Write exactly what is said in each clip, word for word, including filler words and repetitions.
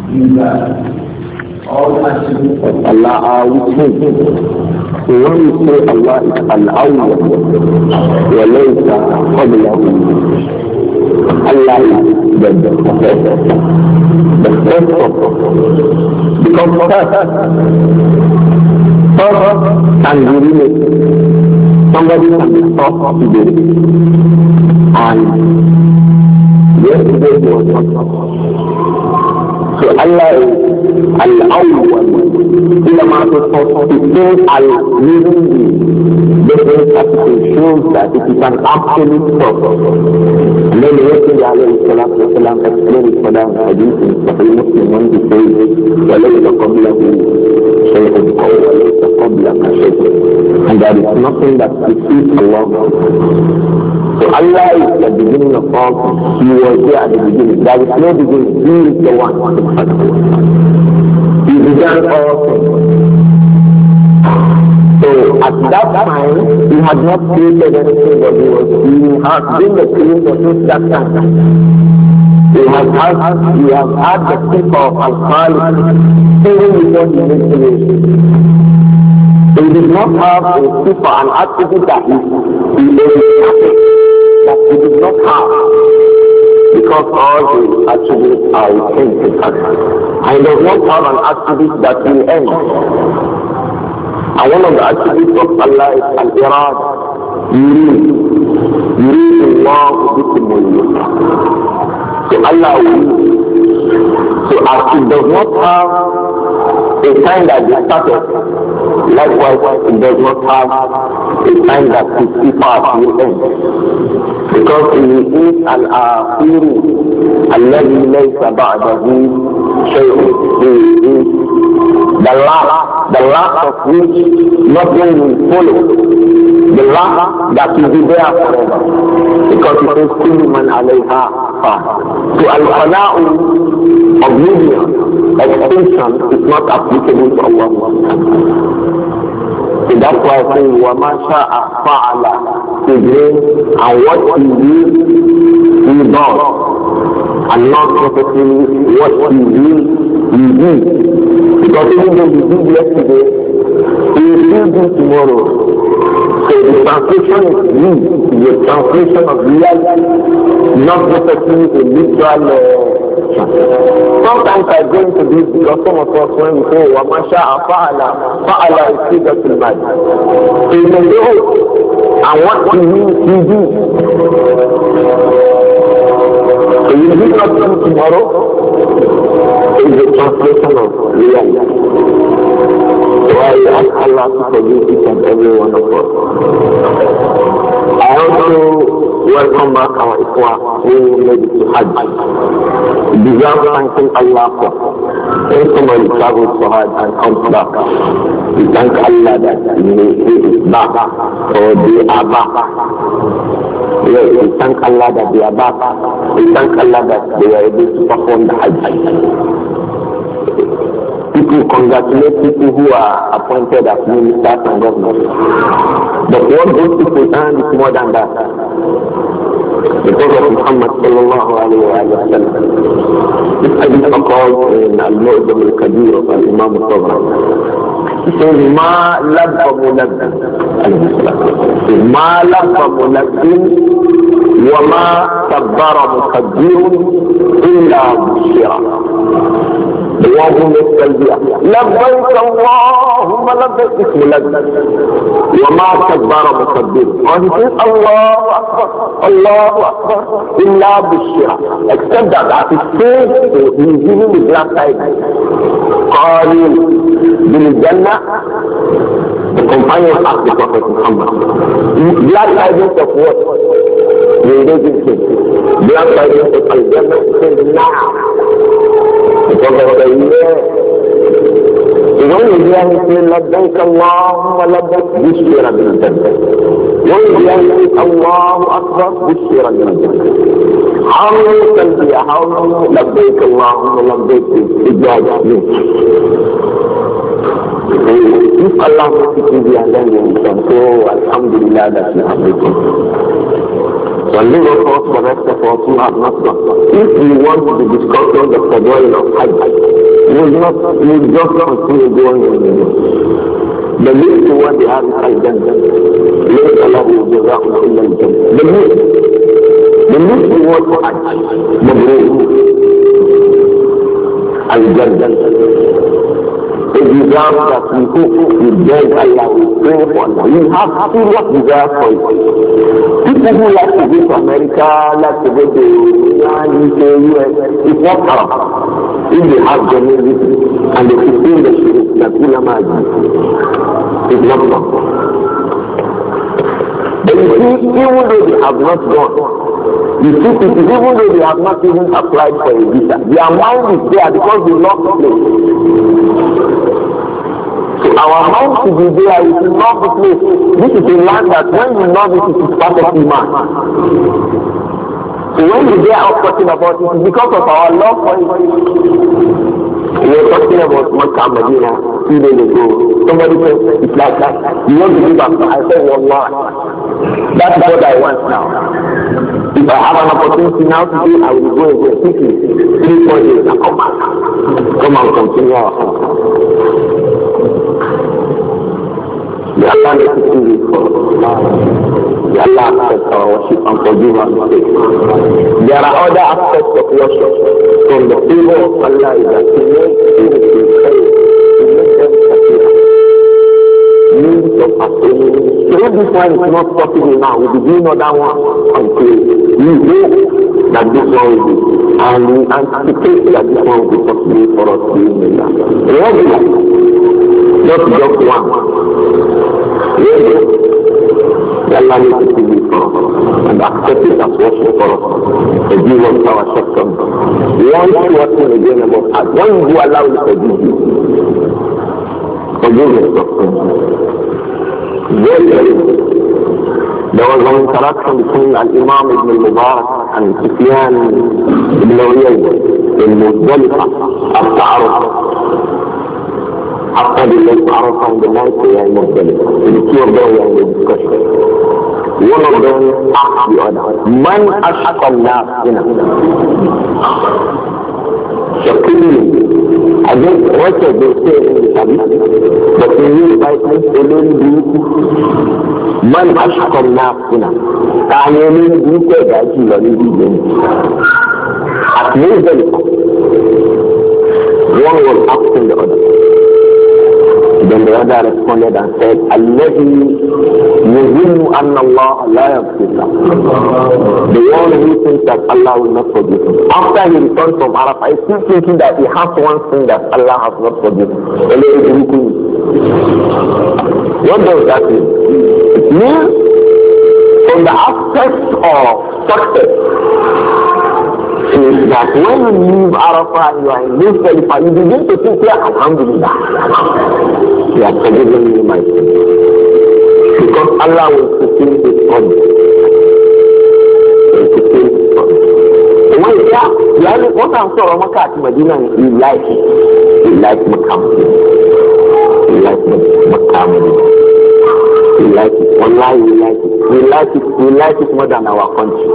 all attributes of Allah are with him. So when we say Allah is Al-Awwal, وَلَيْسَ قَبْلَهُ, Allah is the first, the first of because first, first can be related. Somebody can be first today, and yesterday he was not first. So Allah is Al-Awwal. Ulama to say Al-Living different article shows that it is an absolute purpose. And then the Messenger alayhi salatu wa salam explained it for them in hadith in Sahih Muslim when he says, وَلَيْسَ قَبْلَهُ شَيْءٌ أَوْ وَلَيْسَ قَبْلَكَ شَيْءٌ. And there is nothing that precedes Allah. So Allah is the beginning of all things. He was there at the beginning. There is no beginning. He is the one. He began all things. So at that time, he had not created anything but he was. He has been the creator since that time. He has had, he has had the people of Al-Khaliq even before he made creation. So he did not have a super, an attribute that he, he is that he did not have, because all the attributes are within his attributes. And he does not have an attribute that will end. And one of the attributes of Allah is Al-Irad. Yurid. Yurid Allah bikum al-yusra. So Allah will. So as he does not have a time that he started, likewise it does not have a time that his sifat will end. Because he is al-akhir alladhi laysa ba'dahu shay'un. He is the last, the last of which nothing will follow. The last that will be there forever. Because it is kullu man alayha fan. So al-fana'u, oblivion, extinction is not applicable to Allah. So that's why I say, وَمَا شَاءَ فَعَلَ, and what he will, he does, and not necessarily what he will, he will. Because even though he did yesterday, he will still do tomorrow. So the translation is real, the translation of reality, not necessarily a literal. Uh, Sometimes I go into this because some of us, when we say وَمَا شَاءَ فَعَلَ, فَعَلَ is figure to mind. So you can go and what he means, he do. So you did not do tomorrow, it is a translation of reality. So I ask Allah to forgive each and every one of us. I also welcome back our Ikhwa who made it to Hajj. We deserve thanking Allah for. When somebody travels to Hajj and comes back, we thank Allah that he is back, or they are back. Yes, we thank Allah that they are back. We thank Allah that they are able to perform the Hajj. People congratulate people who are appointed as ministers and governors. But what those people earn is more than that. The Prophet Muhammad sallallahu alayhi wa sallam, this hadith occurs in Al-Mu'jam al-Kabir of Al-Imam al-Tabrani. He says, Ma labba mulabbin, Ma labba mulabbin, wa ma kabbara mukabbirun, illa bushira. The one who makes talbiyah. لبيك اللهم لبيك اسم لبيك وما كبر مكبر. And he says Allah Akbar, Allah Akbar, illa bishira. Except that as he says, he is giving the black side. قالوا بالجنة. The companions asked the Prophet Muhammad, black tidings of what? They didn't say. Black tidings of Al-Jannah. He says now. Because of the year. When you hear me say, Labbaik Allahumma Labbaik, Bishira bil Jannah. When you hear me say, Allahu Akbar, Bishira bil Jannah. How many can be, how many Labbaik Allahumma Labbaik is Jannah? If Allah makes it easy and then you can say, oh, Alhamdulillah that you have written. So leave us for the rest of us who have not gone. If we want to be discussing the federal of Hajj, we will not, we will just continue going on. The least to what they have is Al-Jannah. ليس له جزاء إلا الجنة. The least, the least to what for Hajj, مبروك. Al-Jannah. A desire that we hope we beg Allah, we pray for Allah. We have serious desire for it. People who like to go to America, like to go to the U S, it's not haram. If they have genuinity and they fulfill the shirk that ulama do, it's not wrong. But you see, even though they have not gone, you see people, even though they have not even applied for a visa, their mind is there because they love the place. So our mind should be there, we should love the place. This is a land that when you love it, it is part of the man. So when we get out talking about it, it's because of our love for it. We were talking about Makkah, Medina, two days ago. Somebody said, it's like that. You want to give up? I said, Wallah. That's what I want now. If I have an opportunity now to do, I will go again quickly. Three, four days, and come back. Come and continue our house. The Allah is to see this for us. The Allah accepts our worship and forgive our mistakes. There are other aspects of worship. From the favor of Allah is that He makes things to fail. He makes them appear. Means of attaining. So if this one is not possible now, we begin another one until we hope that this one will be. And we anticipate that this one will be possible for us to do that. Regular. Not just one. Regular. Allah needs to be for us and accept it as worship for us. To give us our shortcomings. One short thing again about us. When you allow it to forgive you, forgive us of sins. Very, very good. There was an interaction between Al-Imam Ibn al-Mubarak and Sufyan Ibn Uyayna in Muzdalifah after Arafah. After they left Arafah on the night they were in Muzdalifah. The two of them were in the discussion. One of them asked the other, Man ashqa an-nas hina? Shakili. I guess what they say in the Hadith, but in this Bible, alone do Man ashqa an-nas hina. Kani alone do say that he will be at Muzdalifah. One was asking the other. Then the other responded and said, Alladhi yuzillu anna Allah la yaghfirullah. The one who thinks that Allah will not forgive him. After he returned from Arafah, he's still thinking that he has one thing that Allah has not forgiven. What does that mean? It means from the aspect of success is that when you leave Arafah and you are in Muzdalifah, you begin to think, yeah, Alhamdulillah, you have forgiven me my sins. Because Allah will fulfill His promise. He will fulfill His promise. So when you say, yeah, what I'm saying about Makkah and Medina, you like it. You like Makkah. You like Makkah and Medina. You like it. Wallahi, you like it. We like it. We like it more than our country.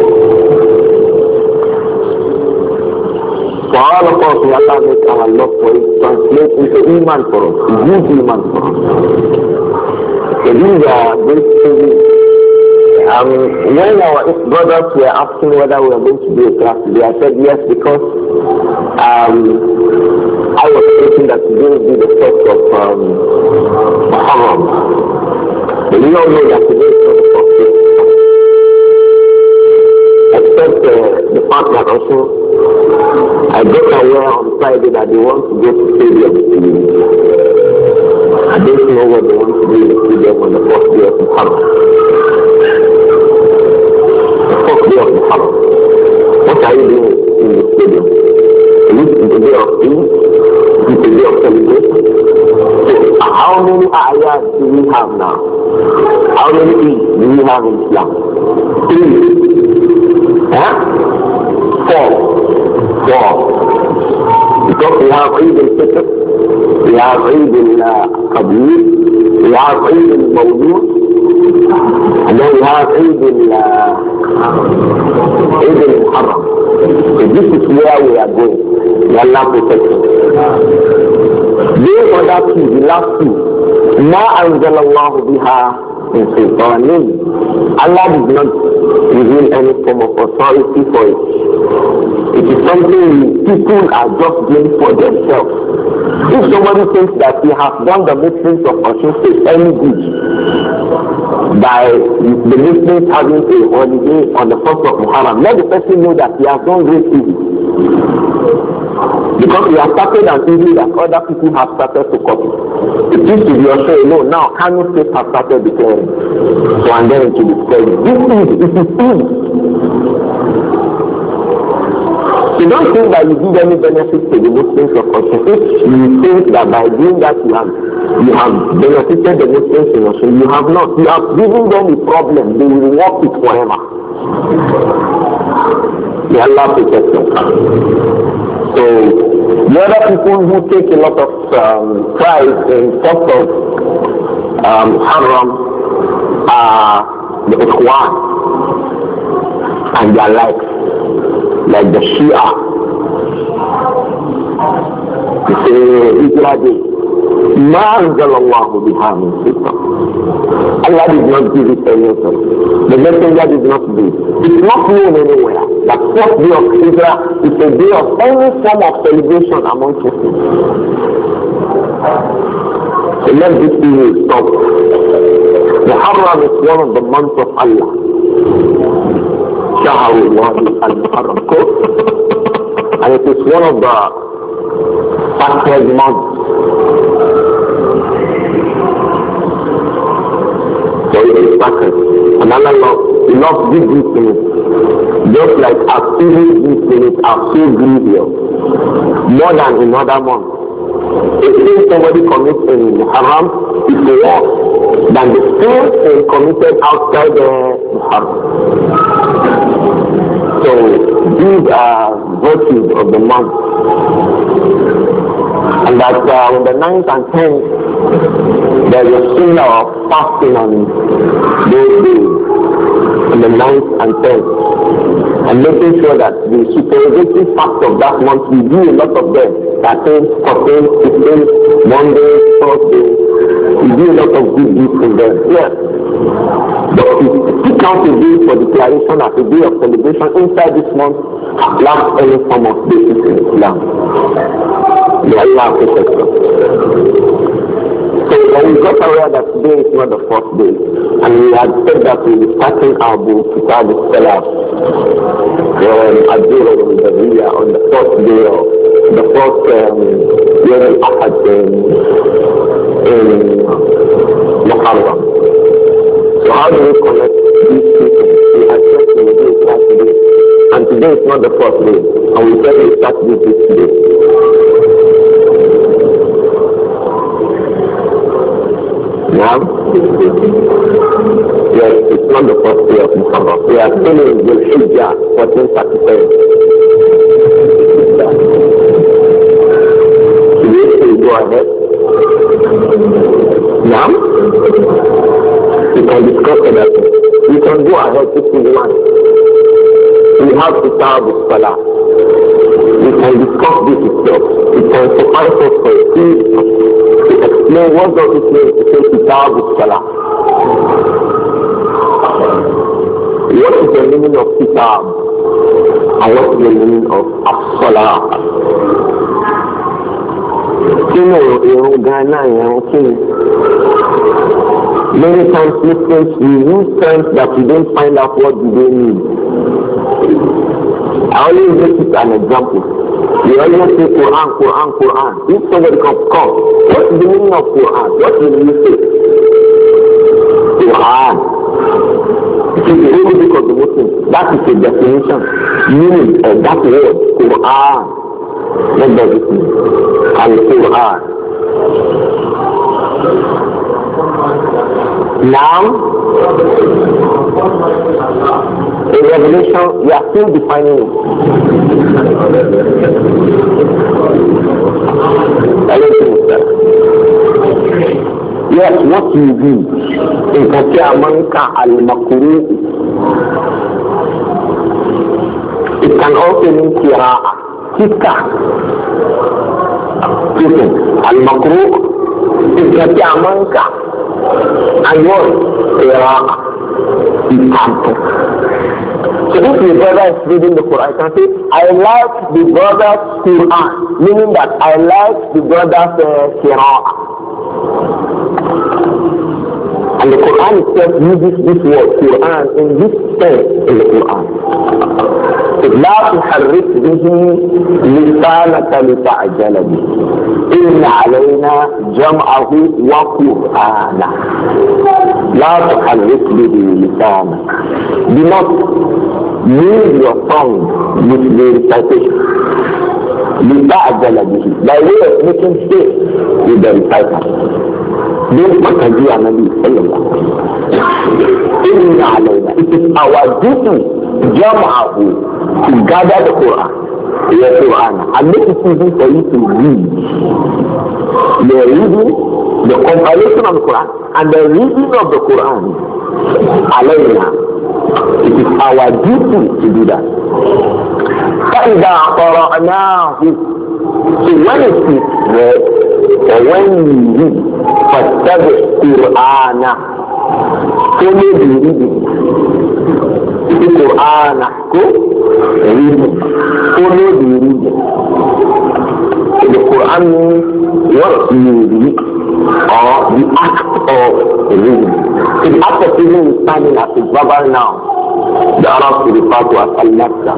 For all of us, we Allah make our love for it translate into iman for us, good iman for us. So these are great things. Um, when our brothers were asking whether we were going to do a class today, I said yes because um, I was thinking that today would be the first of um, Muharram. But we all know that today is not the first day. Except uh, the fact that also I got aware on Friday that they want to go to stadium to I don't know what they want to do in the stadium on the first day of Muharram. The first day of Muharram. What are you doing in the stadium? Is it the day of Eid? Is it the day of celebration? So how many ayahs do we have now? How many Eid do we have in Islam? Three. Huh? Four. Four. Because we have Eid al-Fitr, we have Eid al-Qabir, we have Eid al-Mawlud, and then we have Eid Eid al-Muharram. So this is where we are going. May Allah protect us. Those other two, the last two, Ma anzalallahu biha in sultanin. Allah did not reveal any form of authority for it. It is something people are just doing for themselves. If somebody thinks that he has done the Muslims of Osun State any good by the Muslims having a holiday on the first of Muharram, let the person know that he has done great evil. Because we have started an evil that other people have started to copy. It used to be also alone. Now Kano State has started declaring. So and then it will be spread. This is it is evil. You don't think that you give any benefit to the Muslims of Osun. You think that by doing that you have you have benefited the Muslims in Osun. You have not. You have given them a problem. They will walk it forever. May Allah protect them. So the other people who take a lot of um, pride in first of um, Haram are the Ikhwan and their likes. Like the Shia, they say, Israel, Ma anzalallahu biha min sultan. Allah did not give it any author. The messenger did not do it. It's not known anywhere. That first day of Israel is a day of any form of celebration among Muslims. So let this be stop. The Haram is one of the months of Allah. Al-Muharram, and it is one of the sacred months. So it is sacred. And Allah loves, He loves good deeds in it. Just like as evil deeds in it are so grievous, more than in other months. If somebody commits in Haram, it's worse than the same thing committed outside the Haram. So these are virtues of the month. And that uh, on the ninth and tenth, there is a sunnah of fasting on those days, on the ninth and tenth. And making sure that the supererogatory fast of that month, we do a lot of them. thirteen, fourteen, fifteen, Monday, Thursday. We do a lot of good deeds in them. Yes. But we pick out a day for declaration as a day of celebration inside this month lacks any form of basis in Islam. May Allah protect us. So when we got aware that today is not the first day, and we had said that we were starting our book, Kitab al-Salat, on Adjura al-Badriya, on the first day of the first um, year al-Ahad in, in Muharram. So how do we connect these two things? We had said we will do it last day, and today is not the first day, and we said we start with this today. Now, yes, it's not the first day of Muharram. We are still in Dhul Hijjah, fourteen thirty-seven. Today, we go ahead. Now, we can discuss that. We can go ahead if we want. We have to start with Salah. We can discuss this itself. It can suffice us for a few to explain what does it mean to say Kitab al-Salah. What is the meaning of Kitab? And what is the meaning of As-Salah? Many times Muslims, we use terms that we don't find out what do they mean. I always make it an example. We always say Quran, Quran, Quran. If somebody comes, come. What's the meaning of Quran? What will you say? Quran. It is the only book of the Muslims. That is the definition. Meaning of that word, Quran. What does it mean? Al-Quran. Now, in Revelation, we are still defining it. Yes, what you do in Katia Manka al-Makuru, It can also mean qira'ah, kika. Listen, al-makruh is that amanka. And what? Qira'ah. So if the brother is reading the Quran, I can say, I like the brother's Quran, meaning that I like the brother's uh, qira'ah. And the Quran itself uses this word Quran in this sense in the Quran. لا تحرك به لسانك لتعجل به إن علينا جمعه وقرآنه لا تحرك به لسانك. Do not move your tongue with the recitation. لتعجل به, by way of making haste with the recitation. Don't makaji Nabi sallallahu alaihi wasallam. Inna alayna, it is our duty, jam'ahu, to gather the Quran, the Quran, and make it easy for you to read. The reading, the compilation of the Quran, and the reading of the Quran, alayna, it is our duty to do that. فَإِذَا قَرَأْنَاهُ, so when it is read, or when you read, فَاتَّبِعْ قُرْآنَهُ, follow the reading. The Quran, go reading, follow the reading. The Quran means what you read, or the act of reading. So the act of reading is standing as a verbal noun. The Arabs will refer to as al-nafsa.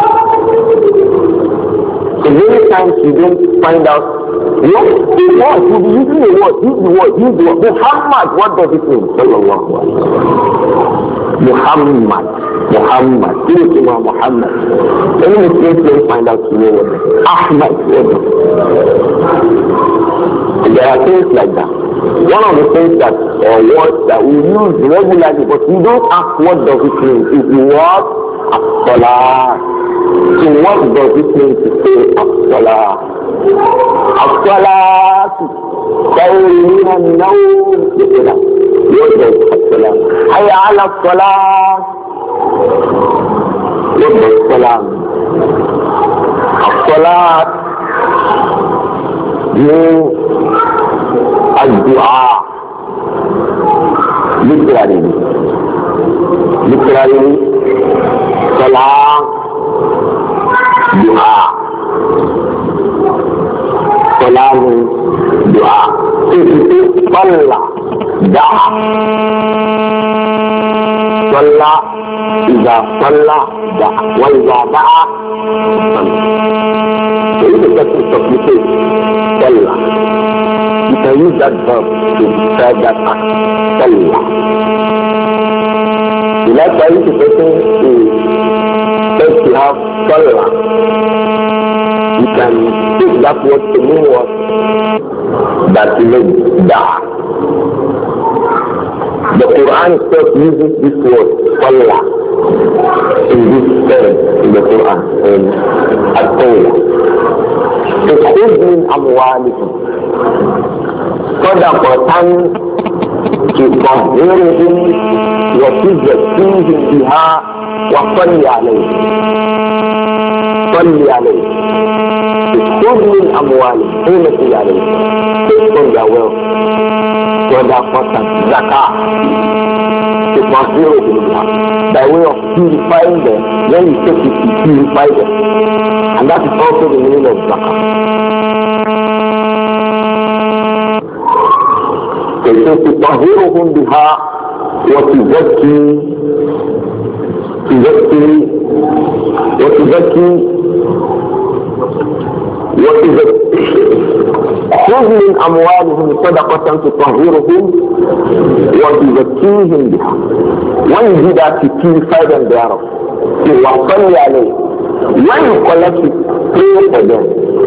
So many times you don't find out what the word, you'll be using the word, use the word, use the word. Muhammad, what does it mean? Sallallahu alaihi wasallam. Muhammad, Muhammad, Muhammad, Muhammad. Any Muslims don't find out to know what it is. Ahmad, what it is. There are things like that. One of the things that are words that we use regularly, but we don't ask what does it mean, is the word as-salah. So what does it mean to say as-salah? As-salah, khayrin an-nawm. What does as-salah? Hayya ala as-salah. What does as-salah mean? As-salah means الدعاء. literally literally salam dua salam dua. Itu salla da'a salla iza salla da'a wa iza da'a salla. So it is a supplication. Salla. You can use that verb to describe that act. Salah. You like for you to person to says to have salah. You can take that word to mean what? That you make da'. The Quran itself uses this word salah in this term in the Quran in At-Tawbah. So خذ من أموالهم صدقة تطهرهم وتزكيهم بها وصل عليهم صل عليهم. خذ من أموالهم قيمة عليهم from their wealth صدقة زكاة تطهرهم بها, by way of purifying them. When you take it, you purify them, and that is also the meaning of zakah. تطهرهم بها وتزكي تزكي وتزكي وتزكي خذ من أموالهم صدقة تطهرهم وتزكيهم بها. When you do that, you purify them thereof. وصل عليه. When you collect it, pray for them.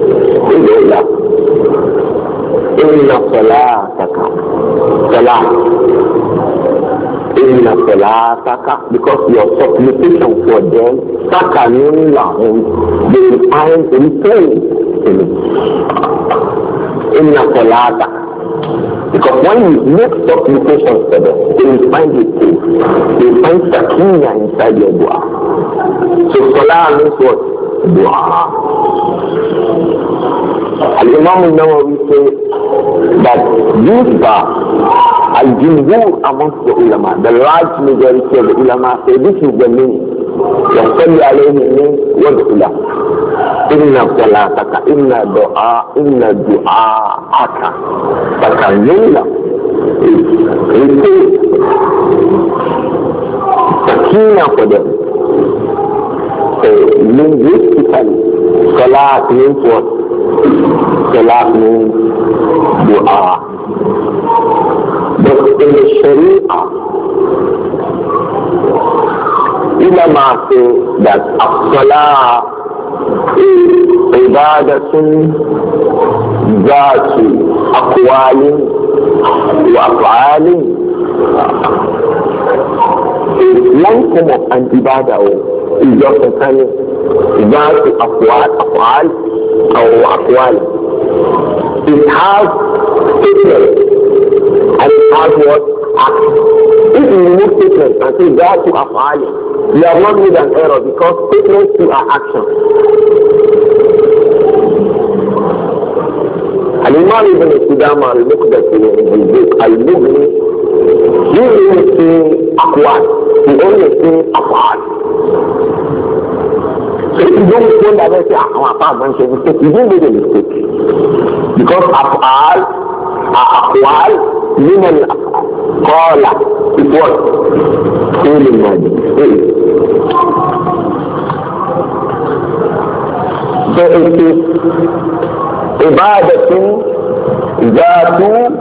إن صلاتك صلاة إن صلاتك, because your supplication for them, سكن لهم, they will find a place in it. إن صلاتك, because when you make supplications for them, they will find a place, they will find sakina inside your dua. So salah means what? Dua. Al-Imam al-Nawawi says that this verse, al-Jumhur amongst the ulama, the large majority of the ulama say this is the meaning. يصلي عليه means وادعو له. إن صلاتك إن دعاء إن دعاءك تكلم له. Sakina for them. So linguistically, salat means what? Salat means dua. But in the Sharia, ulama say that as-salah is ibadatun zatu aqwalin wa af'alin. One form of an ibadah is just a kind of zatu aqwal, af'al or aqwal. It has statements and it has what? Action. If you remove statements and say zatu af'al, you have not made an error because statements too are action. Al-Imam Ibn Qudama al-Muqdasi in his book Al-Mughni, he only say aqwal, he only say af'al. So if you don't say that, they say, ah, I'm a part of a mistake, you didn't make a mistake. Because af'al are aqwal, min al-af'al. Qala, it was fi'l al-madi. So it is عبادة ذات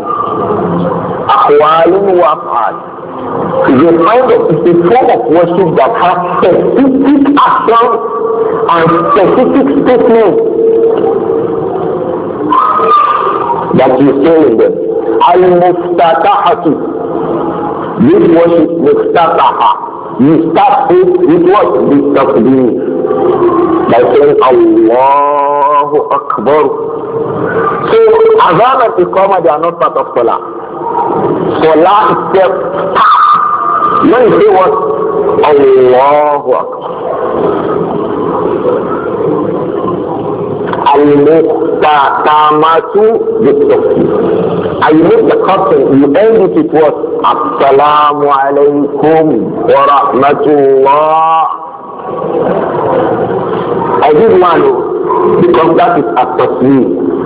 أقوال وأفعال. It's a kind of, it's a form of worship that has specific action and specific statements that you say in them. Al-Muftatahatu. This worship, Muftataha. You start it with what? With takbir. By saying Allahu Akbar. So, Azan and Iqamah, they are not part of Salah. Salah itself, when you say what? Allahu Akbar. Al-Muqtatamatu bi-Tafsir. And you make the custom, you end it with what? Assalamu alaykum wa rahmatullah. I did one because that is a tasbih.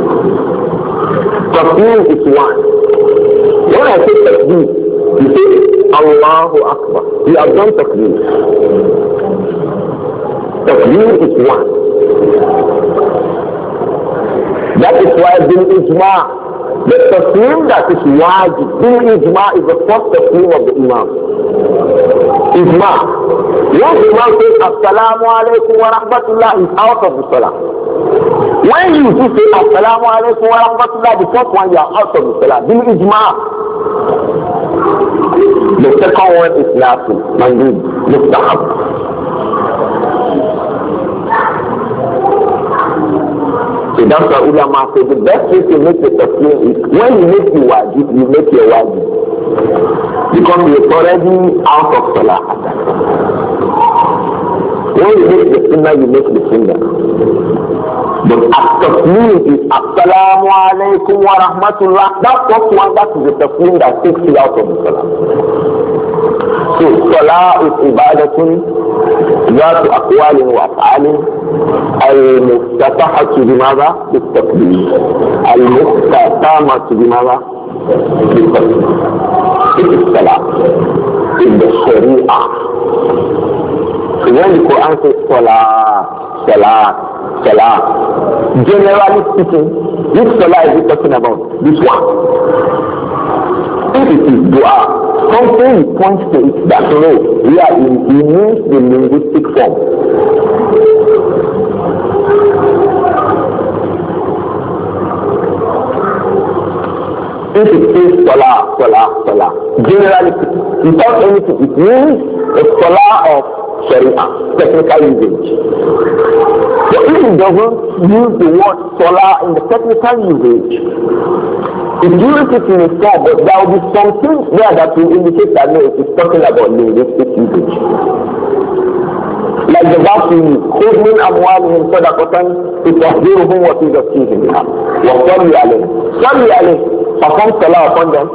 Tasbih is one. When I say tasbih, you say Allahu Akbar. You have done tasbih. Tasbih is one. That is why bil ijma, the tasbih that is wajib, bil ijma is the first tasbih of the imam. Ijma. Once the imam says Assalamu alaikum wa rahmatullah, is out of the salah. When you say Assalamu alaikum wa rahmatullah, the first one you are out of the salah. Bil ijma. The second one is nafil, mandub, mustahab. So that's why ulama say the best way to make the tasbih is when you make the wajib, you make your wajib. Because you're already out of salah. When you make the sunnah, you make the sunnah. But at-taslim is Assalamu alaikum wa rahmatullah. That first one, that is the taslim that takes you out of the salah. So salah is ibadatun ذات أقوال وأفعال المفتتحة بماذا؟ بالتكبير. المختتمة بماذا؟ بالتكبير. It is salah in the Sharia. So when the Quran says salah, salah, salah, generally speaking, which salah is it talking about? This one. If it is dua, something points to it that no, we are in, we means the linguistic form. If it says salah, salah, salah, generally, without anything, it means a salah of Sharia, technical usage. But if it doesn't use the word salah in the technical usage, it uses it in a form, but there will be something there that will indicate that no, it is talking about linguistic usage. Like the verse we خذ من أموالهم صدقة تطهرهم وتزكيهم بها وصلي عليهم. صلي عليهم. Perform salah upon them.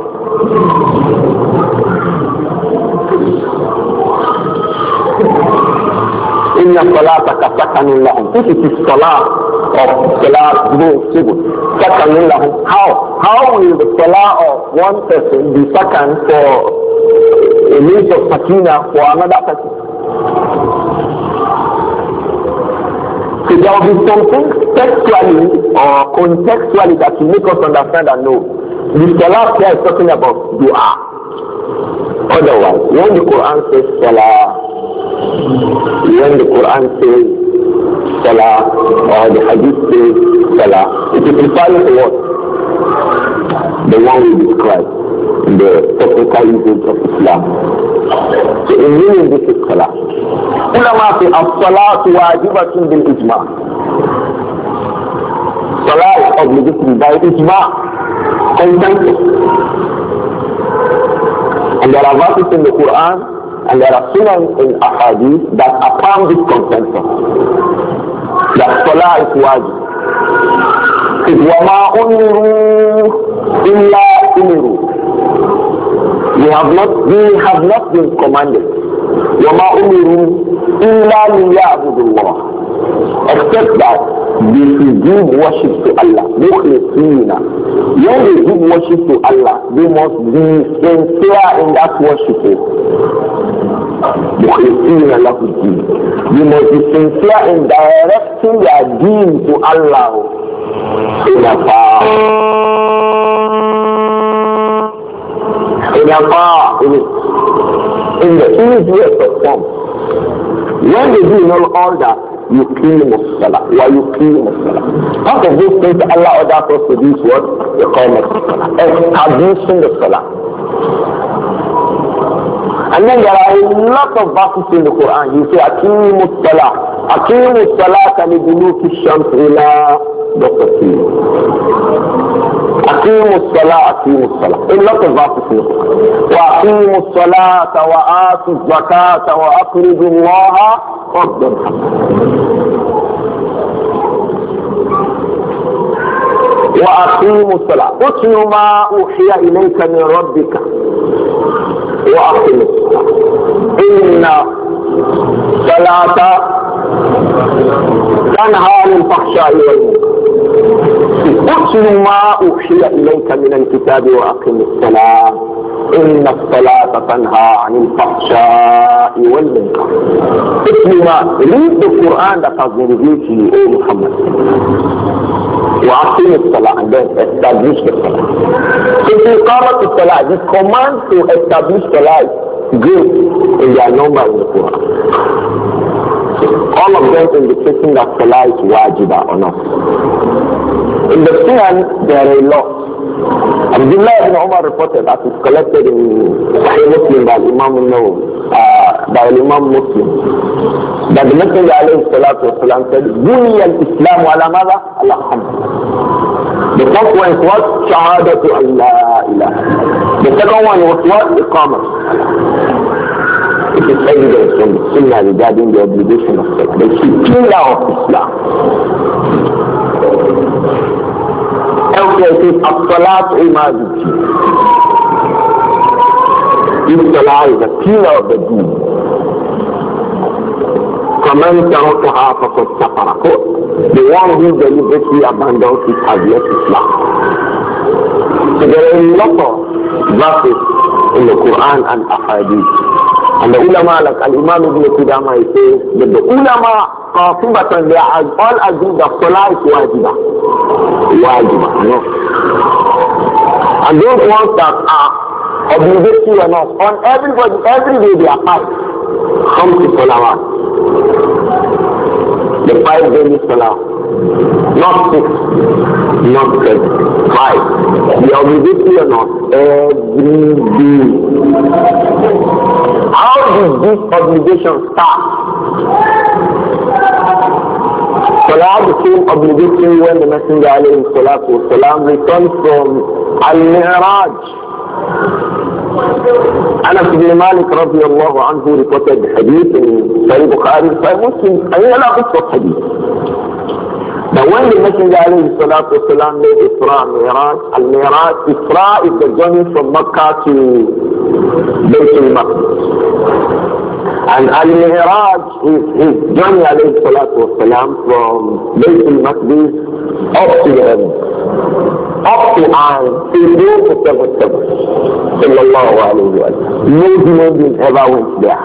إن صلاتك سكن لهم. This is the salah of salah سكن لهم. How? How will the salah of one person be second for a means of sakina for another person? So there will be something textually or contextually that will make us understand and know. The salah here is talking about dua. Otherwise, when the Quran says salah, when the Quran says salah or the hadith says salah, it is referring to what? The one we described, the technical usage of Islam. So in meaning this is salah. Ulama say as-salatu wajibatun bil ijma. Salah is obligatory by ijma, consensus. And there are verses in the Quran and there are sunan in ahadith that affirm this consensus. That salah is wajib. وَمَا أُمِرُوا إِلَّا أُمِرُوا. We have not, we have not been commanded. وَمَا أُمِرُوا إِلَّا لِيَعْبُدُوا اللَّهِ. Except that they should give worship to Allah. مُخْلِصِينَ. When they give worship to Allah, they must be sincere in that worship. مُخْلِصِينَ لَهُ الدِّينَ. They must be sincere in directing their deen to Allah. In a far, in a far, in the easiest of forms. When they do know all that, you clean Musala. Why you clean Musala? Part of these things Allah orders us to do is what? They call Musala. Establishing the Salah. And then there are a lot of verses in the Quran. You say, Aqimu Salah. Aqimu Salah kaliduluki shams ila Dokati. Aqimu Salah, Aqimu Salah. A lot of verses in the Quran. Wa aqimu Salah, wa atu zakata, wa aqridu Allah, qaddan. Wa aqimu Salah. Utlu ma uhiya ilayka min rabbika. Wa aqimu Salah. Inna Salata تنهى عن الفحشاء والمنكر. اتل ما اوحي اليك من الكتاب واقم الصلاه ان الصلاه تنهى عن الفحشاء والمنكر. اتل ما read the Quran that has been revealed to you, O Muhammad. واقم الصلاه and then establish the salah. So the Iqamat al-Salah, this command to establish the life great in their number in the Quran. All of them indicating that salah is wajiba or not. In the Sunan, there are a lot. Abdullah ibn Umar reported that it's collected in Sahih Muslim by Imam Nawawi, uh, by Imam Muslim, that the Messenger alayhi salatu wasalam said, Buniya al-Islam ala madha? Ala hamd. The first one is what? Shahadatu Allah ilaha. The second one was what? Iqamah. It is evidence from the Sunnah regarding the obligation of salah. The pillar of Islam. Elsewhere it is as-salat imadati. This salah is the pillar of the deen. فَمَنْ تَرَكَهَا فَقَدْ كَفَرَ. The one who deliberately abandons it has left Islam. So there are a lot of verses in the Quran and Ahadith. And the ulama, like Al-Imam Ibn Qudama, he says that the ulama, qasibatan, they are all agree that salah is wajiba. Wajiba, no. And those ones that are obligatory or not, on everybody, every day they are five. Come to salawat. The five daily salah. Not six, not seven, five. The obligatory or not, every day. How did this obligation start? Salah became obligatory when the Messenger alayhi salatu wasalam returned from Al-Mi'raj. Anas ibn Malik radiallahu anhu reported the hadith in Sahih Bukhari, Sahih Muslim, and in other books of hadith. But when the Messenger alayhi salatu wasalam made Isra Mi'raj, Al-Mi'raj, Isra is the journey from Makkah to Baytul Maqdis. And Al-Mi'raj is his journey alayhi salatu wasalam from Baytul Maqdis up to the heavens. Up to and to go to seven seven. Sallallahu alayhi wa sallam. No human being ever went there.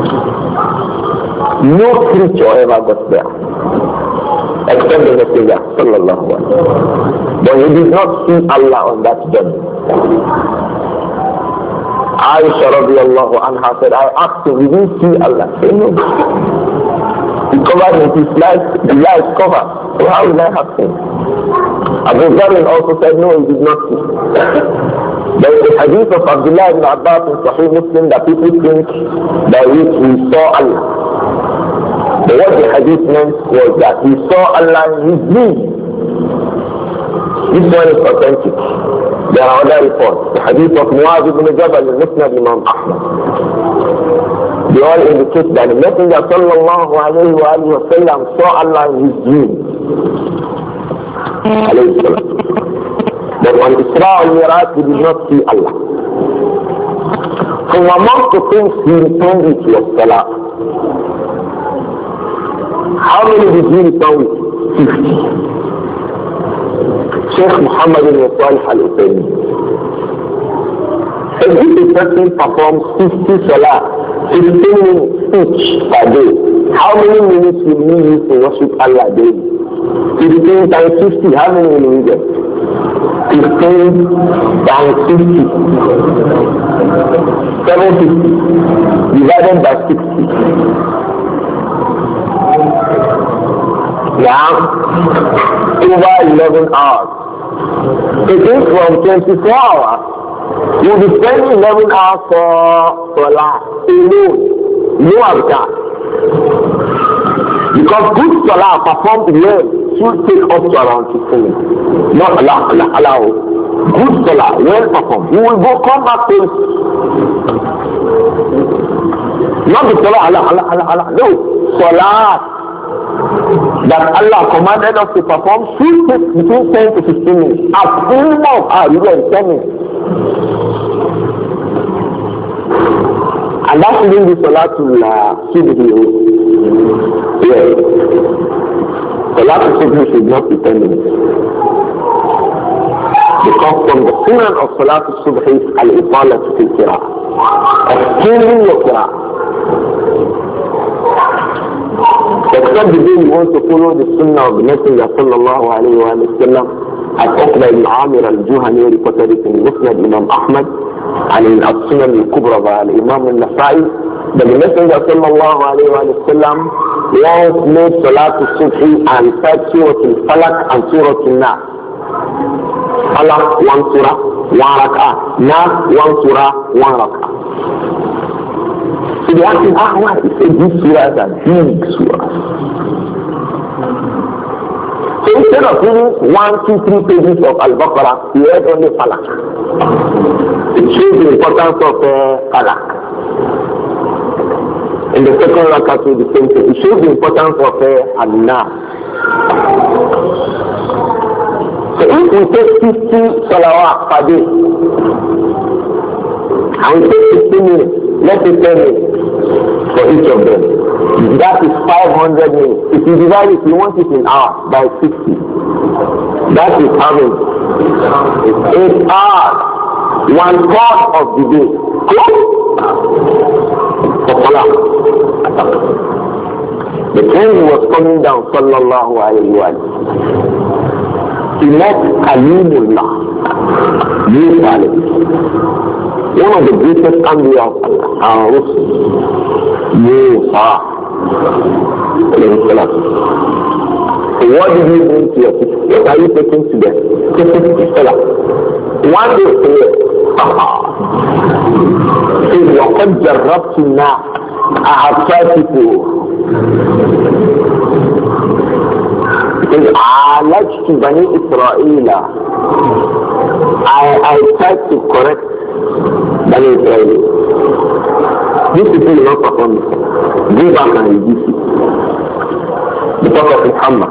No creature ever got there. Except the Messenger, sallallahu alayhi wa sallam. But he did not see Allah on that journey. Aisha radiallahu anha said, I asked him, did you see Allah? He said, no. He covered with his life, the life covered. So how will I have seen? Abu Dhabi also said, no, he did not see. There is a hadith of Abdullah ibn Abbas in Sahih Muslim that people think that he saw Allah. But what the hadith meant was that he saw Allah in his dream. This one is authentic. There are other reports. The hadith of Muaz ibn Jabal in Musnad Imam Ahmad. They all indicate that the Messenger sallallahu alayhi wa sallam saw Allah in his dream. But on Isra al-Miraj he did not see Allah. From among the things he returned it was Salah. How many did he return with? Fifty. Sheikh Muhammad ibn Salih al-Utaymi. If a person performs fifty Salah, fifteen minutes each per day, how many minutes will we use to worship Allah daily? fifteen times fifty, how many will we get? fifteen times fifty. seven hundred fifty divided by sixty. Now, over eleven hours. It is from twenty-four hours. You'll be spending eleven hours for Salah alone. No adhkar. Because good Salah performed alone should take up to around fifteen minutes. Not Allah, Allah, Allah. Good Salah, well performed. You will go come back to it. Not the Salah, Allah, Allah, Allah, Allah. No. Salah that Allah commanded us to perform should take between ten to fifteen minutes. At minimum, ah, you get ten minutes. And that shouldn't be Salatul Subhi. Yes. Salatul Subhi should not be ten minutes. Because from the sunnah of Salatul Subhi is al-Iqalat fil Qira'ah. Explaining your Qira'ah. Except the day you want to follow the sunnah of the Messenger sallallahu alayhi wa sallam, as Uqba ibn Amir al-Juhani reported it in Musnad Imam Ahmad and in As-Sunan al-Kubra by Imam al-Nasa'i, that the Messenger sallallahu alayhi wa sallam once made Salatul Subhi and said Surah al-Falaq and Surah al-Nas. Falaq, one surah, one rak'ah. Nas, one surah, one rak'ah. So they ask him, ah, why? He said, these surahs are big surahs. So instead of reading one, two, three pages of Al-Baqarah, he read only Falaq. It shows the importance of uh, Falaq. In the second rak'ah, the same thing. It shows the importance of uh, Al-Nas. So if we take fifty salawat per day, and we take fifteen minutes, let's say ten minutes for each of them, that is five hundred minutes. If you divide it, you want it in hours by sixty. That is having eight hours, one third of the day. For Salah. The train was coming down, sallallahu alayhi wa sallam. He met Kalimullah, Musa, one of the greatest Anbiya of Allah, our Rusul, Musa. So what did you bring to your people? What are you taking to them? One day, say, وَقَدْ جَرَّبْتُ النَّاسَ, I have tried people. Because عالجت بني إسرائيل, I, I tried to correct That is Israel. These people will not perform this. Go back and reduce it. The Prophet Muhammad.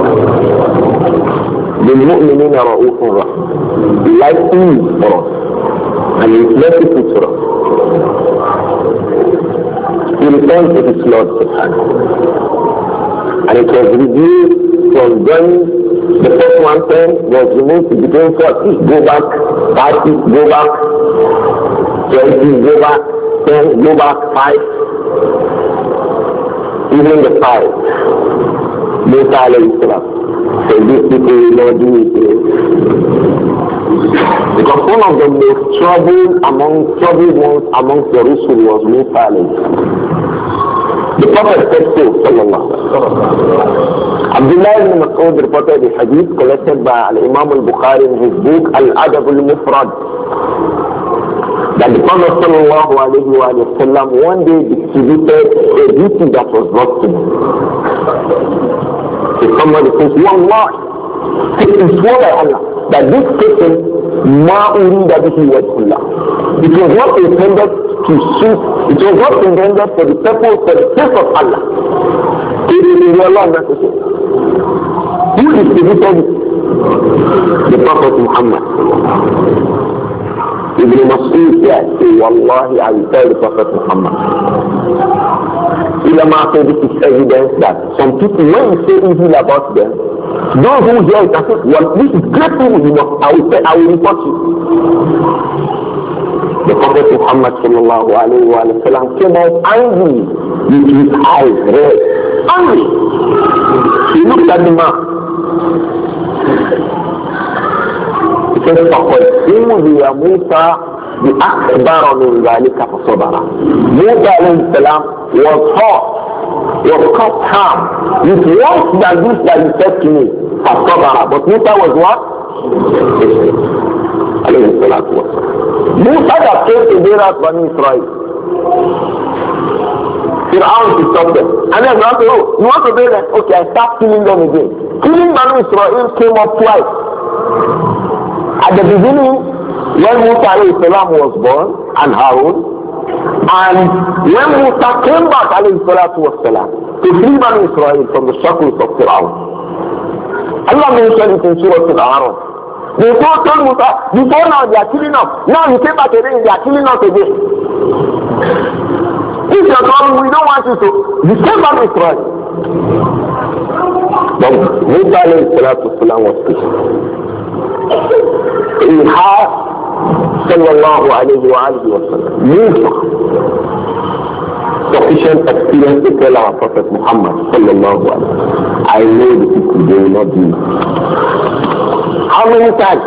للمؤمنين رؤوف رحيم. He likes ease for us. And he is merciful to us. He returned to his Lord subhanahu. And it was reviewed from when the first one thing was removed to begin forty, go back, thirty, go back, twenty, go back, ten, go back, five, even the five. Musa alayhi salam. So these people will not do it. Because one of the most troubled among troubled ones amongst the Rusul was Musa alayhi salam. The Prophet said so, sallallahu alayhi wa sallam. Abdullah ibn Mas'ud reported the hadith collected by Imam al-Bukhari in his book Al-Adab al-Mufrad. That the Prophet sallallahu alayhi wa sallam one day distributed a duty that was brought to him. So somebody says, Wallah, it is sworn by Allah that this person ma urida bihi wajhullah. It was not intended to suit, it was not intended for the purpose, for the sake of Allah. It is in Allah that is it. Who distributed it? The Prophet Muhammad. Ibn Mas'ud said, Wallahi, I will tell the Prophet Muhammad. Ulama say this is evidence that some people, when you say evil about them, those who hear it and say, well, this is great evil, you know, I will say, I will report you. The Prophet Muhammad sallallahu alayhi wa sallam came out angry with his eyes red. Angry. He looked at the man. He said, فَقَدْ يَا مُوسَى بِأَكْبَرَ مِنْ ذَلِكَ فَصَبَرَ. Musa alayhi salam was hot, was cut harm with words that this that he said to me, فَصَبَرَ. But Musa was what? Alayhi salatu wa sallam. Musa that came to bear out Bani Israel. Fir'aun to stop them. And then you want to, oh, you want to bear them? Okay, I start killing them again. Killing Bani Israel came up twice. At the beginning, when Musa alayhi salam was born, and Harun, and when Musa came back alayhi salatu wa salam, to free Bani Israel from the shackles of Fir'aun. Allah mentioned it in Surah Al-A'raf. They told Musa, before now they are killing us. Now you came back again, they are killing us again. If you are coming, we don't want you to. You came back to Israel. But Musa alayhi salatu wa salam was speaking. He had sallallahu alayhi wa alihi wa sallam Musa sufficient experience to tell our Prophet Muhammad sallallahu alayhi wa sallam, I know the people, they will not do it. How many times?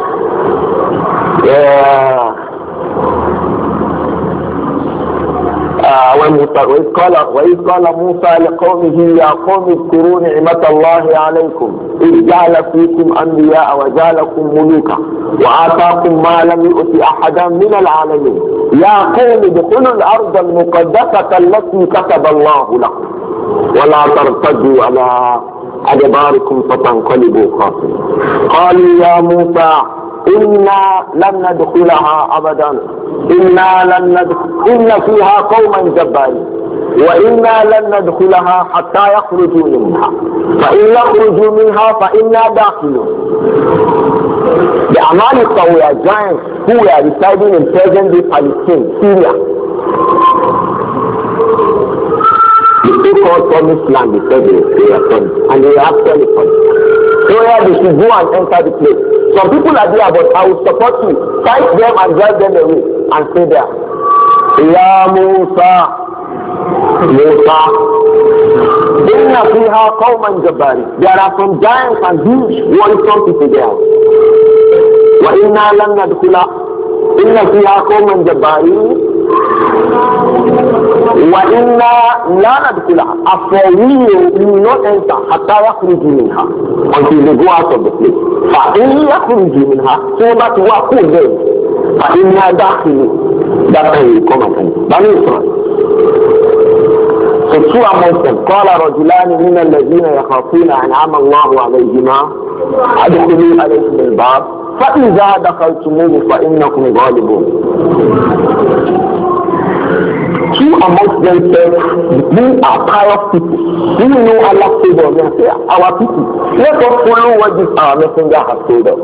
Yeah. Uh, when Musa, وإذ قال وإذ قال موسى لقومه يا قوم اذكروا نعمة الله عليكم إذ جعل فيكم أنبياء وجعلكم ملوكا وآتاكم ما لم يؤت أحدا من العالمين يا قوم ادخلوا الأرض المقدسة التي كتب الله لكم ولا ترتدوا على أدباركم فتنقلبوا خاسرين. قالوا يا موسى إنا لن ندخلها أبدا إنا لن ندخل إن فيها قوما جبارين وإنا لن ندخلها حتى يخرجوا منها فإن يخرجوا منها فإنا داخلون. The Amalekite were giants who were residing in present-day Palestine, Syria. The so-called promised land, they said they were promised, and they were actually promised. So yeah, they should go and enter the place. Some people are there, but I will support you. Fight them and drive them away and stay there. Ya Musa, Musa, Inna fiha qawman jabbari. There are some giants and huge worrisome people there. Wa inna lan nadkhula. Inna fiha qawman jabbari. Wa inna la nadkhula. As for we, we will not enter hatta yakhruju minha, until they go out of the place. Fa in yakhruju minha, so that we are cool there. Fa inna dakhilun. That time will come again. Bani Israel. So two amongst them, قال رجلان من الذين يخافون أنعم الله عليهما ادخلوا عليهم الباب فَإِذَا دَخَلْتُمُوهُ فَإِنَّكُمْ غَالِبُونَ. Two amongst them said, we are pious people. We know Allah's favor. They say, our people, let us follow what this our messenger has told us.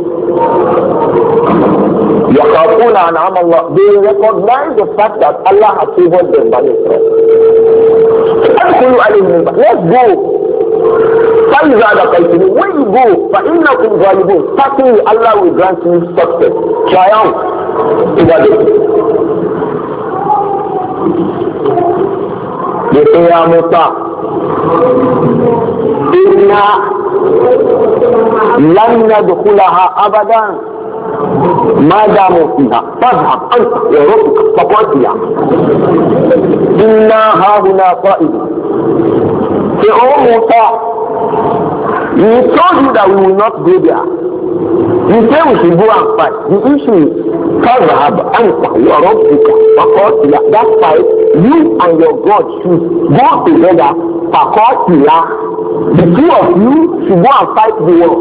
يَخَافُونَ أَنْعَمَ اللَّهِ. They recognize the fact that Allah has favored them by Israel. Let's go. فَإِذَا دَخَلْتُمُوهُ. When you go, فَإِنَّكُمْ غَالِبُونَ. Certainly Allah will grant you success, triumph over them. They say, Ya Musa, Inna lan nadkhulaha abadan ma damu fiha fadhhab anta wa rabbuka faqatiya inna hahuna qa'idun. Say, oh Musa, we told you that we will not go there. You say we should go and fight. The issue is fadhhab anta wa rabbuka faqatiya. That fight, you and your God should go together. Faqatiya. The two of you should go and fight the war.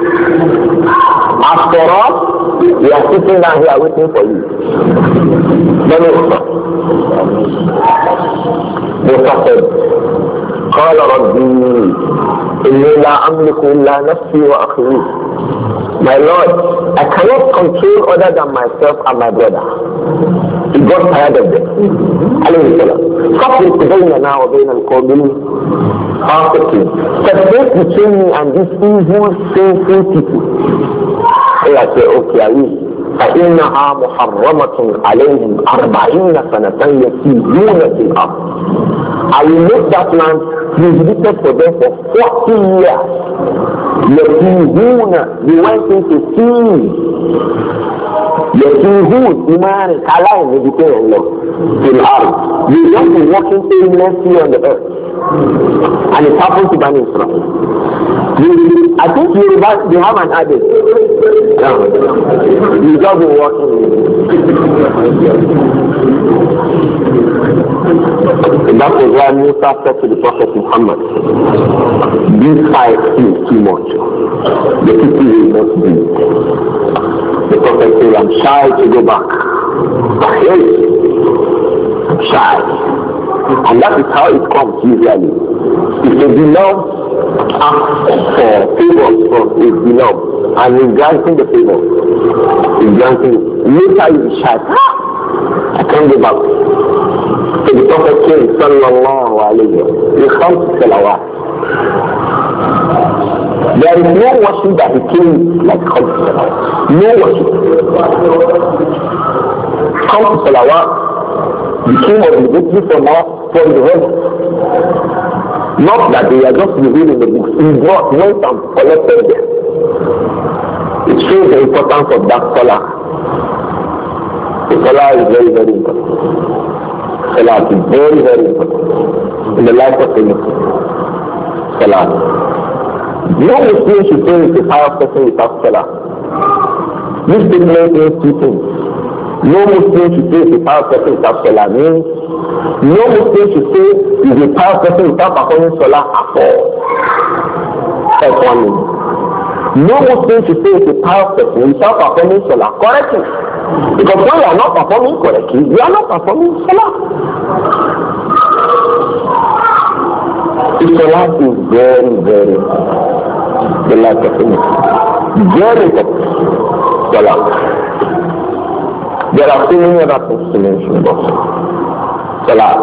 As for us, we are sitting down here waiting for you. Then Musa said, قال ربي إني لا أملك إلا نفسي وأخي. My Lord, I cannot control other than myself and my brother. He got tired of them. Alayhi salam. Stop بيننا وبين القوم الفاسقين. Separate between me and these evil, sinful people. So I say, okay, I will. فإنها محرمة عليهم أربعين سنة يسيرون في الأرض. I will make that land prohibited for them for forty years. يسيرون, they went into sin. يسيرون, إيمان كلام يدكين الله في الأرض. They don't be walking aimlessly on the earth. And it happened to Bani Israel. I think you they have an adage. Yeah. You just be walking. And that was why Musa said to the Prophet Muhammad, this fight is too much. The people will not do it. The Prophet said, I'm shy to go back. I'm shy. And that is how it comes usually. If the beloved asks for favors from his beloved and he's granting the favor, he's granting it. Later you shout, ah, I can't go back. So the Prophet came, sallallahu alayhi wa sallam, he comes to salawat. There is no worship that became like comes to salawat. No worship. Come to salawat became obligatory for now for the rest. Not that they are just revealed in the books. He brought, went and collected them. It shows the importance of that salah. The salah is very, very important. Salah is very, very important in the life of the Muslim. Salah. No Muslim should say it's a pious person without salah. This statement means two things. No Muslim should say it's a pious person without salah. Means no Muslim should say he's a pious person without performing salah at all. That's one meaning. No Muslim should say he's a pious person without performing salah correctly. Because when you are not performing correctly, you are not performing salah. The salah is very, very the life of the Muslim. Very important. Salah. There are so many other things to mention about salah.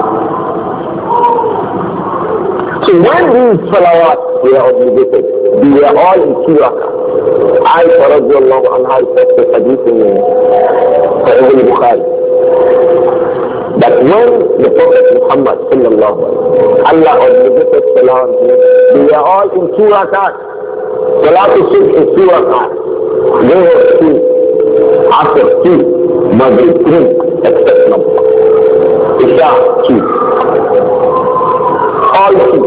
So when these salawat were obligated, they were all in two rakah. Aisha radiallahu anha said the hadith in Sahih al-Bukhari that when the Prophet Muhammad sallallahu alayhi wa sallam, Allah obligated salah, they were all in two rakah. Salah to sit in two rakah. They were two. After two, Maghrib three, except number. Isha two. All two.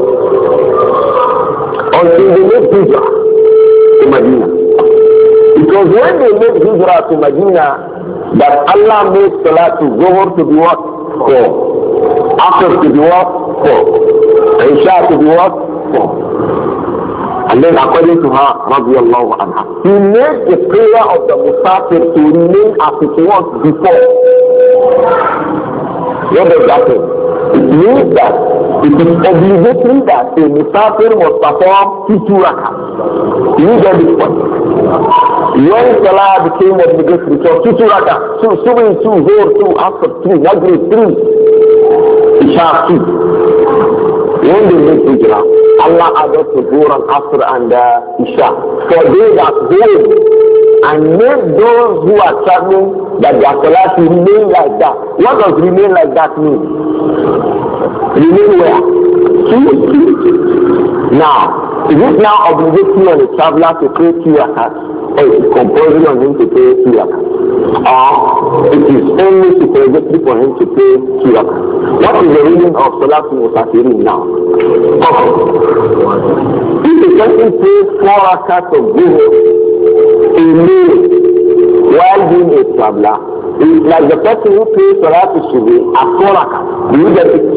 Until they made hijrah to Medina. Because when they made hijrah to Medina, that Allah made Salah to Zuhur to be what? Four. After to be what? Four. Isha to be what? Four. And then according to her, radiallahu anha, he made the prayer of the musafir to remain as it was before. What does that mean? It means that it is obligatory that a musafir must perform two rakats. You get this point. When Salah became obligatory, so two rakats, two, Subhi, two, Zohar, two, Asr, two, Maghrib, three, Isha, two. When they make Hijrah, Allah added the Zohar and Asr and uh, Isha. For they that hold and make those who are traveling that their Salah to remain like that. What does remain like that mean? Remain where? Now, is it now obligatory on a traveler to pray two rakats? Or is it compulsory on him to pray two rakats? Or it is only supererogatory for him to pray two rakats? What is the meaning of Salatul Musafirin now? Okay. If a person prays four rakats of Zuhur in meal while being a traveler, it's like the person who prays Salatul Subhi at four rakats. Do you get it?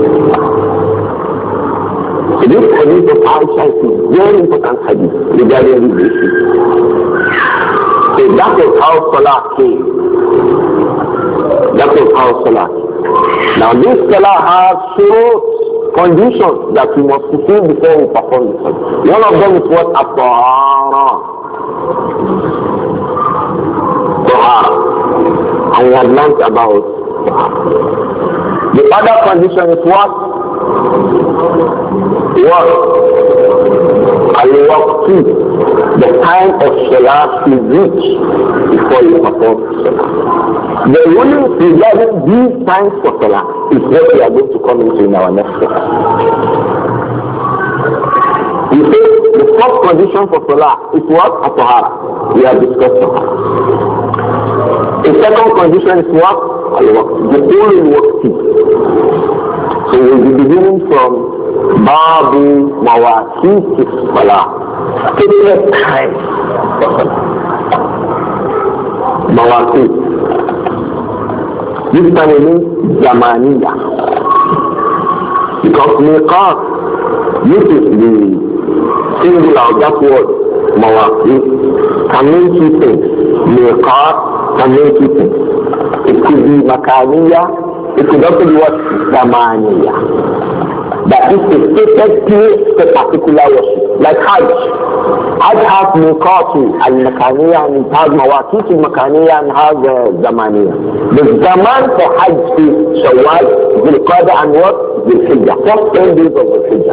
So this hadith of Aisha is a very important hadith regarding this issue. So that is how Salah came. That is how Salah came. Now this Salah has shurut, conditions that we must fulfill before we perform the Salah. One of them is what? At-Tahara. Tahara. And we have learned about the other condition is what? What? Al-Waqti. The time of Salah is reached before you perform Salah. The ruling regarding these times for Salah is what we are going to come into in our next class. You see, the first condition for Salah is what? At-Tahara. We have discussed Tahara. The second condition is what? Al-Waqti. The ruling Waqti. So we'll be beginning from Babu Mawaqit Salah. Stated time for Salah. Mawaqit. This time it means Zamaniya. Because Miqat, this is the singular of that word, Mawaqit, can mean two things. Miqat can mean two things. It could be Makaniya. It could also be what? Zamaniya. That is a stated place for particular worship. Like Hajj. Hajj has Miqatu al-Makaniya and it has Mawaqit al-Makaniya and has uh, Zamaniya. The Zaman for Hajj is Shawwal, Dhul-Qadr and what? Dhul-Hijjah. First ten days of Dhul-Hijjah.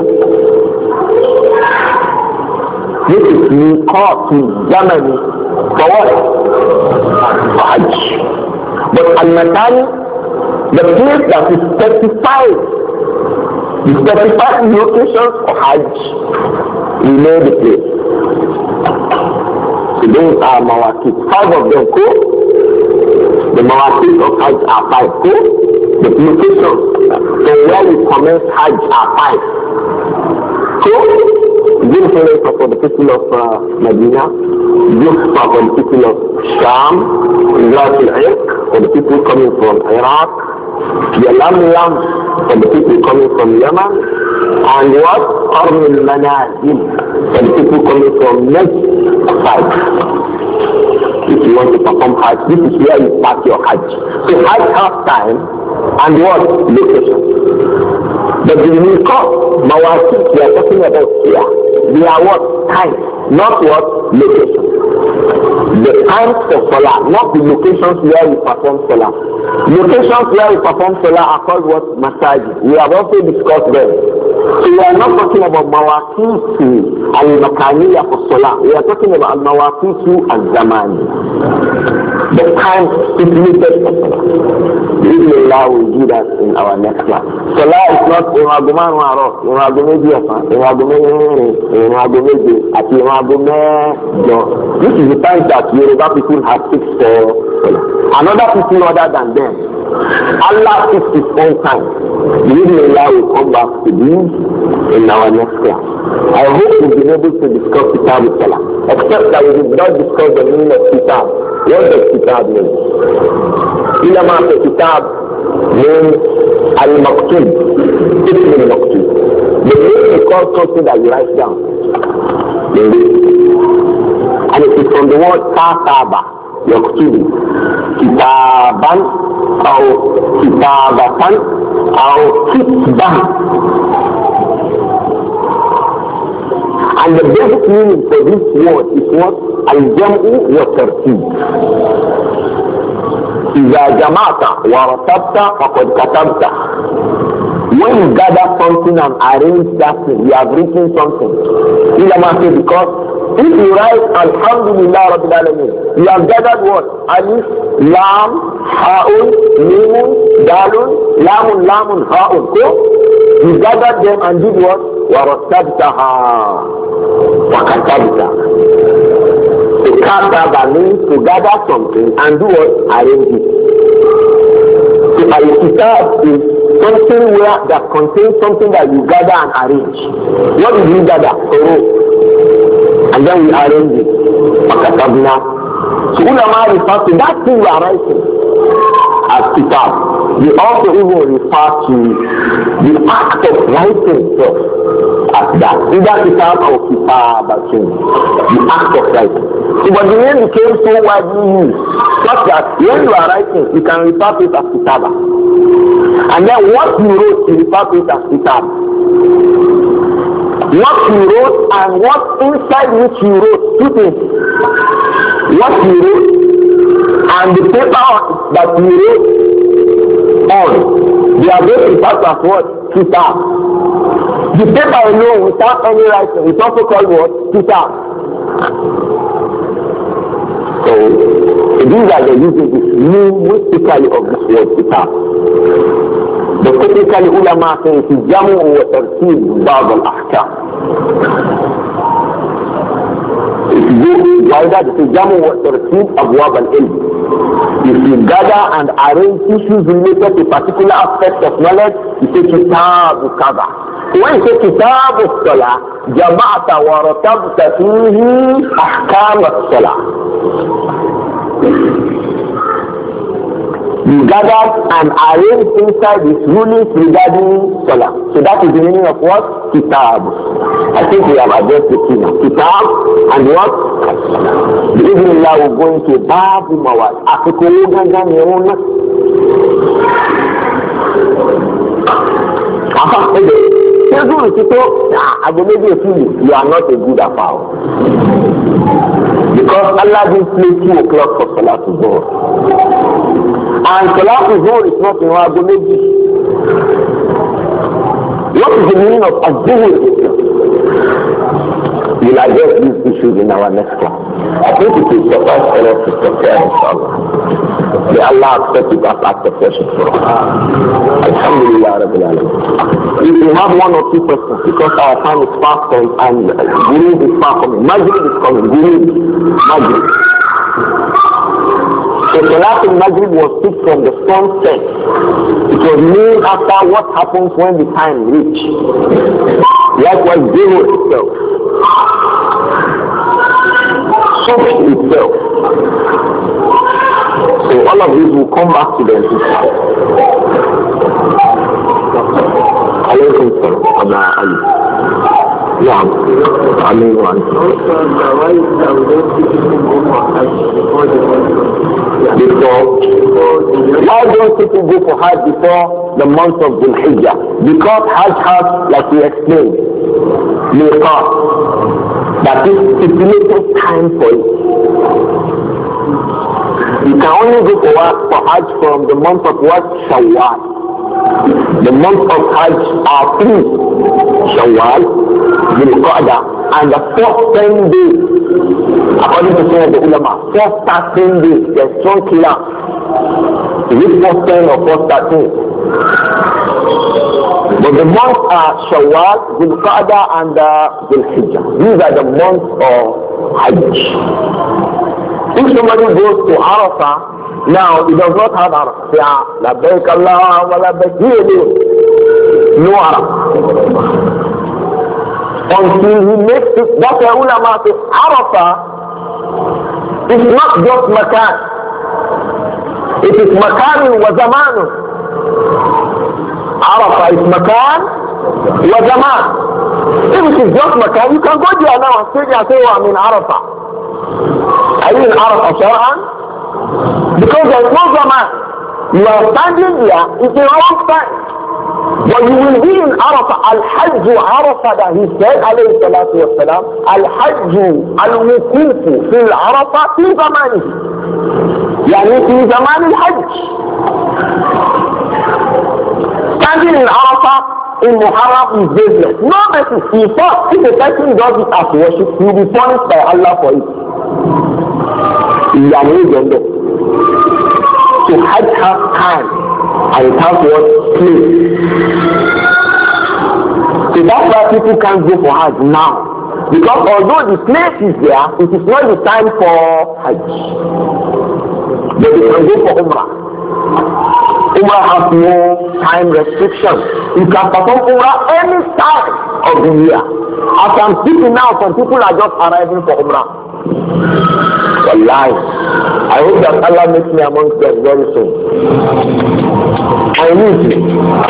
This is Miqatu Zamani for what? For Hajj. But al-Makani, the place that is specified, the specified locations for Hajj, we know the place. So those are Mawaqit. Five of them go. The Mawaqit of Hajj are five go. The locations from where we commence Hajj are five. So, Zulhulaifa for the people of uh, Medina, Zulhulaifa for the people of Sham, Zat al-Irq for the people coming from Iraq, the Lam Lam for the people coming from Yemen, and what? Qarn al-Manazil for the people coming from Najd side. If you want to perform Hajj, this is where you start your Hajj. So Hajj has time and what? Location. But the Miqat, Mawaqit, we are talking about here. They are what? Time, not what? Location. The times for Salah, not the locations where we perform Salah. Locations where we perform Salah are called what? Masajid. We have also discussed them. So we are not talking about Mawaqit al-Makaniya for Salah. We are talking about Mawaqit al-Zamani. The time stipulated for Salah. Allah will do that in our next class. Salah is not Iwaguman Waro, Iwagumeji, Iwagumeji, Iwagumeji, Ati Iwagumeji. This is the time that Yoruba people have fixed for Salah. Another people other than them. Allah fixed his own time. Allah will come back to this in our next class. I hope we'll be able to discuss Kitab with Salah. Except that we did not discuss the meaning of Kitab. What does Kitab mean? Ulama of the Kitab means al-Maktub. It's al-Maktub. The name is called something that you write down. And it is from the word kataba, yaktubu. Kitaban, or kitabatan, or kitban. And the basic meaning for this word is what? Al-jam'u wa tartib. إذا جمعت ورتبت فقد كتبت. When you gather something and arrange that thing, you have written something. Because if you write Alhamdulillah Rabbil Alamin, you have gathered what? Alif, Lam, Ha'un, Mimun, Dalun, Lamun, Lamun, Ha'un. So you gathered them and did what? وَرَتَّبْتَهَا وَكَتَبْتَ. To kataba means to gather something and do what? Arrange it. So al-kitab is something where that contains something that you gather and arrange. What did you gather? Torah. And then we arrange it. Makatabna. So ulama refer to that thing we are writing as kitab. We also even refer to the act of writing itself as that. Either kitab or kitabatun. The act of writing. So but the name became so widely used such that when you are writing, you can refer to it as kitaba. And then what you wrote, you refer to it as kitab. What you wrote and what inside which you wrote, two things. What you wrote and the paper that you wrote on, they are both referred to as what? Kitab. The paper alone without any writing is also called what? Kitab. So these are the usages linguistically of this word kitab. But technically ulama say it is jamu wa tartib ba'd al-ahkam. Either it is jamu wa tartib abwab al-ilm. If you gather and arrange issues related to particular aspects of knowledge, you say kitab kaza. When you say kitab as-salah, jama'ta wa ratabta fihi ahkam as-salah. You gathered and arranged inside these rulings regarding Salah. So that is the meaning of what? Kitab. I think we have addressed the key now. Kitab and what? Even now we're going to Babu Mawad. Africa Gangan Yerona. I believe you are not a good afar. Because Allah didn't play two o'clock for Salah to go. And Salat Zuhr is not in our Abuneji. What is the meaning of Zuhr? We'll address these issues in our next class. I think it will suffice for us to prepare, inshallah. May Allah accept it as act of worship for us. Alhamdulillah Rabbil Alamin. If we have one or two questions, because our time is fast and Guru is far coming. Maghrib is coming. Guru, Maghrib. So Salat al-Maghrib was picked from the sunset. It was named after what happens when the time reaches. Likewise, Zuhr itself. Subh itself. So all of these will come back to them. Alaykum salam. Yeah, I mean one. Before, why don't people go for Hajj before the month of Dhul Hijjah? Because Hajj has, like we explained, miqat, that is stipulated time for it. You can only go for, for Hajj from the month of what? Shawwal. The month of Hajj are three: Shawwal, Dhul Qa'dah, and the first ten days. According to some of the ulama, first thirteen days, there's strong killer. Is it first ten or first thirteen? But the months are Shawwal, Dhul Qa'dah, and uh, Dhul Hijjah. These are the months of Hajj. If somebody goes to Arafah, now he does not have Arafah. Say, ah, labbaik Allah wa labbaik. No Arafah. Until he makes it, that's why ulama say, Arafah is not just makan. It is makan wa zaman. Arafah is makan wa zaman. If it is just Makkah, you can go there now and stay there and say, oh, I'm in Arafah. Are you in Arafah, Sharan? Because there is no Zaman. You are standing there, it's the wrong time. But you will be in Arafah. Al-Hajj Arafah that he said, alayhi salatu wa salam, Al-Hajj al-Wukufu fil Arafah fi zamani. Yani fi zaman al-Hajj. Standing in Arafah in Muharram is business. No basis. In fact, if a person does it as worship, he will be punished by Allah for it. So Hajj has time and it has what? Place. So that's why people can't go for Hajj now. Because although the place is there, it is not the time for Hajj. But they can go for Umrah. Umrah has no time restriction. You can perform Umrah any time of the year. As I'm speaking now, some people are just arriving for Umrah. Wallahi. I hope that Allah makes me amongst them very soon. I need it.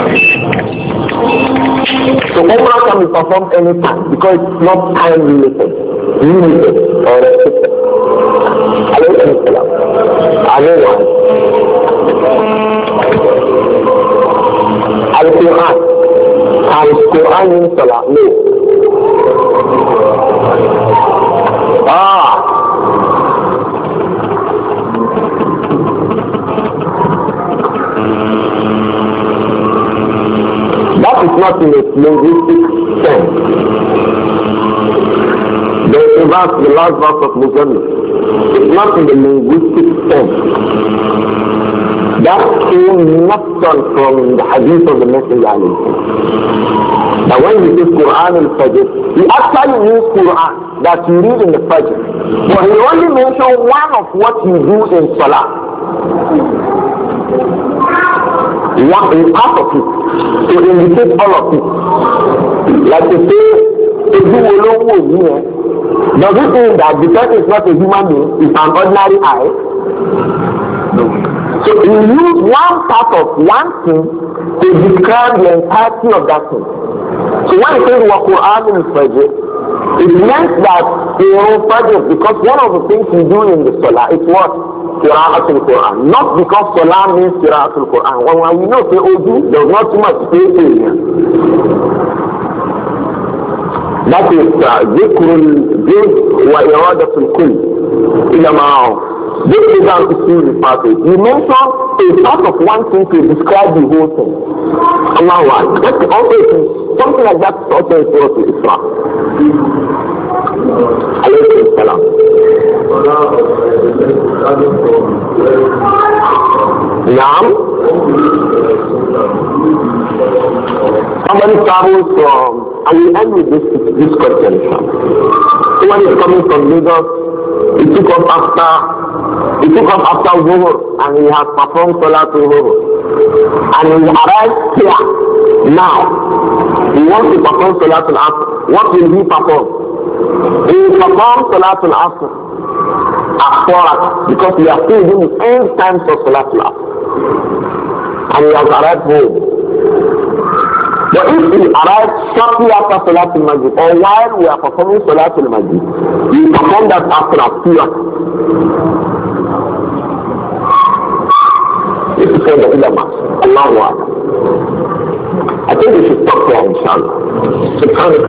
So Umrah can be performed anytime because it's not time related, limited or restricted. Alaykum salam. Alaykum. Al-Quran. Al-Quran in Salah. No. Ah. That is not in a linguistic sense. There is a verse, the last verse of Muhammad. It's not in the linguistic sense. That came not from the hadith of the Messenger. But when he says Quran al-Fajr, he actually means Quran that you read in the Fajr. But he only mentioned one of what you do in Salah. One is part of it. To indicate all of it. Like to say, to do alone with me, does it mean that because it's not a human being, it's an ordinary eye? No. So he used one part of one thing to describe the entirety of that thing. So when he says wa Quran al-Fajr, it meant that you know Fajr, because one of the things you do in the Salah is what? Qira'atul Quran. Not because Salah means Qira'atul Quran. When, when we know say Odu, there's not too much space in here. That is Zikrul Juz wa Iradatul Kull. Ilama. This is how to see the passage. You mention a part of one thing to describe the whole thing. Allah. That's also something like that is also in Surah Al-Isra. Alaykum salam. Naam. Somebody travels from, and we end with this, this question. Someone is coming from Lagos. He took up after, he took up after Zuhur, and he has performed Salatul Zuhur. And he arrived here, now. He wants to perform Salatul Asr. What will he perform? He will perform Salatul Asr at four, because we are still doing the end times of Salatul Asr. And he has arrived home. But if he arrives shortly after Salatul Maghrib, or while we are performing Salatul Maghrib, we perform that after a few hours. This is for the ulama. Allahu Akbar. I think we should stop here, inshallah.